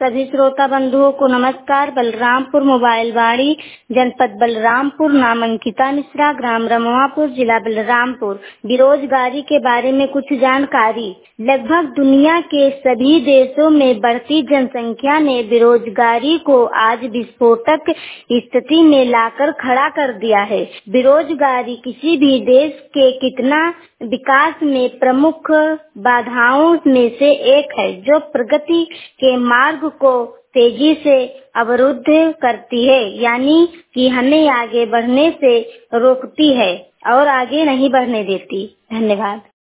सभी श्रोता बंधुओं को नमस्कार। बलरामपुर मोबाइल वाणी, जनपद बलरामपुर, नाम अंकिता मिश्रा, ग्राम रमवापुर, जिला बलरामपुर। बेरोजगारी के बारे में कुछ जानकारी। लगभग दुनिया के सभी देशों में बढ़ती जनसंख्या ने बेरोजगारी को आज विस्फोटक स्थिति में लाकर खड़ा कर दिया है। बेरोजगारी किसी भी देश के कितना विकास में प्रमुख बाधाओं में से एक है, जो प्रगति के मार्ग को तेजी से अवरुद्ध करती है, यानी कि हमें आगे बढ़ने से रोकती है और आगे नहीं बढ़ने देती। धन्यवाद।